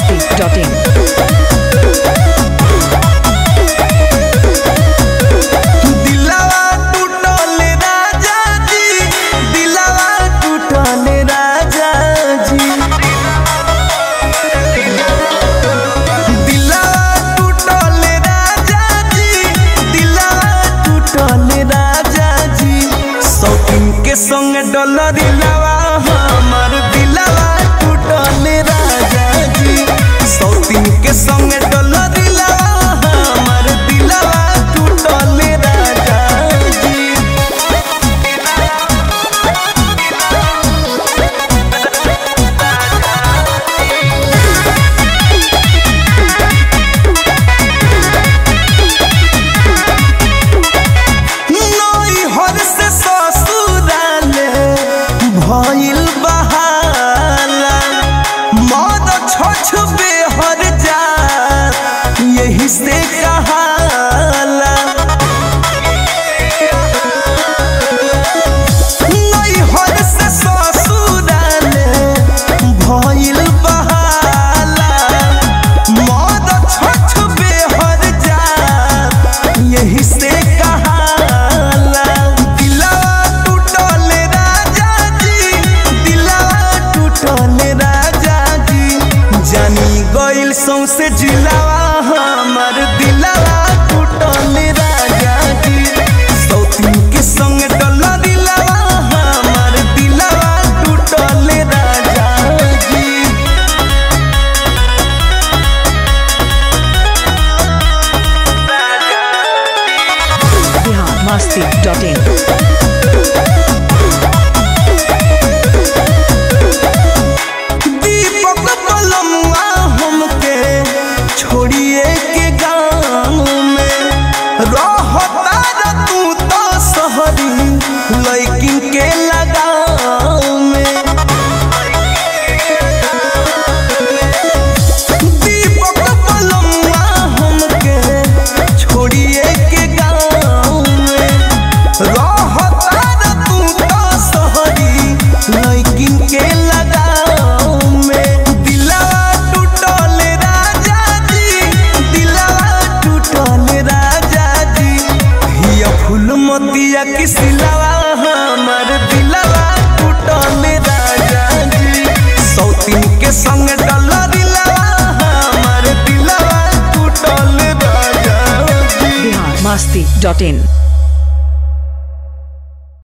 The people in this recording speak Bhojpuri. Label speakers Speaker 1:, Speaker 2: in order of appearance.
Speaker 1: biharmasti.in
Speaker 2: के संग डॉलर लावा हमर दिलवा टूटल राजा जी। सौतीन के संग डॉलर लावा हमर दिलवा टूटल राजा जी। नई हर से भइल बहाला मद छछ बेहर जा यही से कहाला। नई हर से ससुराल भइल बहाला मद छछ बेहर जा यही से कहाला। गइल सौसे जिलावा हमर दिलवा टूटल राजा जी। सौतीन के संग डॉलर दिलवा हमर दिलवा टूटल राजा जी।
Speaker 1: biharmasti.in
Speaker 2: छोड़िए के गाँव में रहता तू तो शहरी लैकिन के लगाव में। दीपक बलमुआ हमके छोड़िए के गाँव में रहता तू तो शहरी लैकिन के लगाव में। मोतिया की सिलवा हमर दिलवा टूटल राजा जी। सौतीन के संग डॉलर दिलवा हमर दिलवा टूटल राजा जी।
Speaker 1: biharmasti.in